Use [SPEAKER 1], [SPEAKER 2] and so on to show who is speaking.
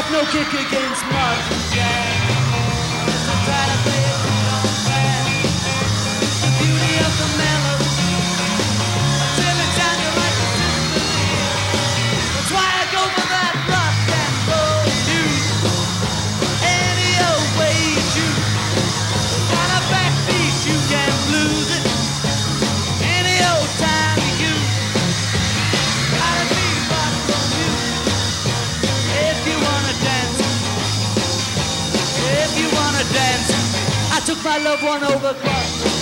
[SPEAKER 1] no kick against modern jazz. Just to try to play it on fast. The beauty of the melody, till it sounded like a symphony. That's why I go for that rock and roll blues. Any old way you choose. On a backbeat you can lose it. Any old time you use. Gotta be rock from you. If you wanna dance, if you wanna dance, I took my loved one over across.